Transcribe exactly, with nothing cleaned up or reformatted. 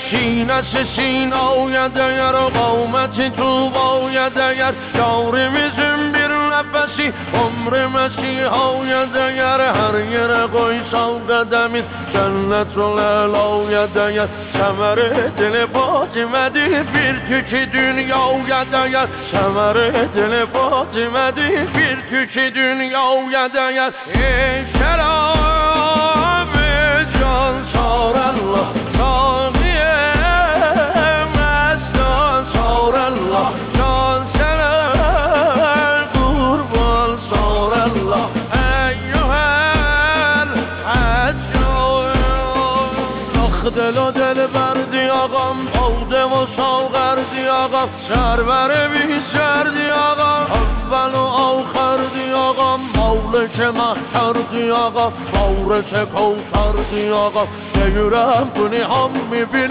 سینه سینه آید اگر قامت تو باید اگر یارمزم bir nefesi umri mesihayed eğer her yere koysam kademin cennet ol ayed eğer semeri dili Fatime'dir bir tükü dünyayed eğer semeri dili Fatime'dir bir tükü dünyayed eğer şerab-ı can sarallah sahiye mestan sarallah can sana دل و دل بردی آقام باده و ساغردی آقام سرور بی سردی آقام اول و آخر دی آقام مولک محتر دی آقام مورک کوتر دی آقام یورم کنی هم می